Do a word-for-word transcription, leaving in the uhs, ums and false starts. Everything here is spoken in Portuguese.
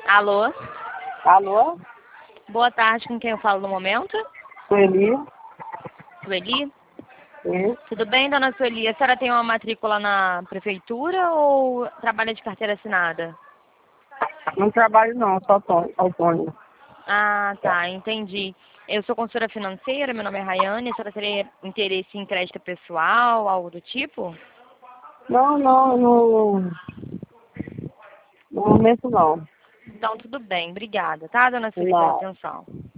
Alô? Alô? Boa tarde, com quem eu falo no momento? Sueli? Sueli? Sim. Tudo bem, dona Sueli? A senhora tem uma matrícula na prefeitura ou trabalha de carteira assinada? Não trabalho não, só autô- autônomo. Ah, tá, entendi. Eu sou consultora financeira, meu nome é Rayane, a senhora teria interesse em crédito pessoal, algo do tipo? Não, não, no, no momento não. Então, tudo bem, obrigada, tá, dona Sueli, pela Não. atenção.